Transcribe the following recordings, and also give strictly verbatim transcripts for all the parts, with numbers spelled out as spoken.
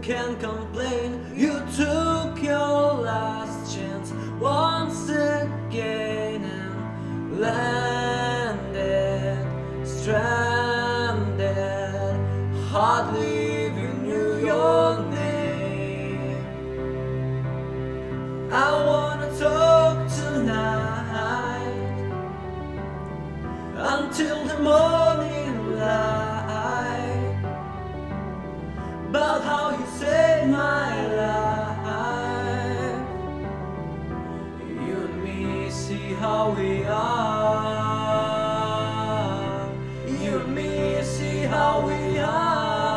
can't complain. You took your last chance once again and landed stranded, hardly even knew your name. I wanna talk tonight until the morning light, about how you saved my life. You and me, see how we are. You and me, see how we are.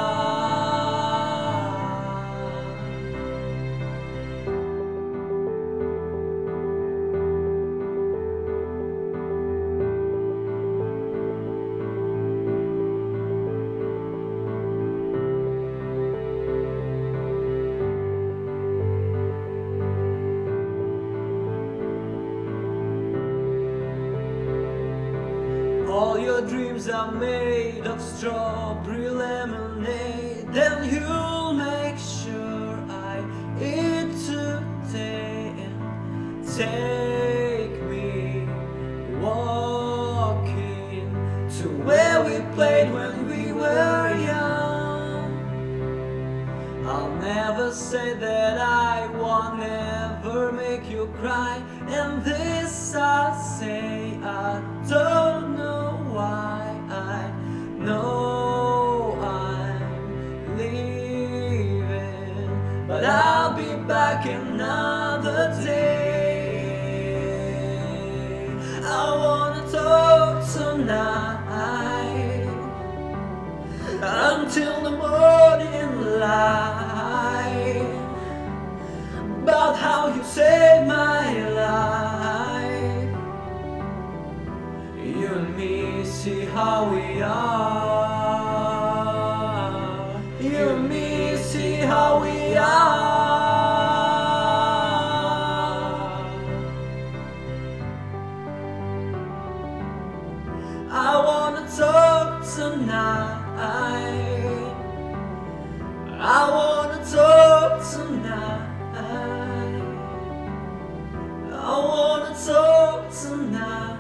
All your dreams are made of strawberry lemonade. Then you'll make sure I eat today and take me walking to where we played when we were young. I'll never say that I won't ever make you cry, and this I'll say, I don't know why. I know I'm leaving, but I'll be back another day. I wanna talk tonight until the morning light, about how you saved my life. You and me, see how we are. You and me, see how we are. I wanna talk tonight. I wanna talk tonight. I wanna talk tonight.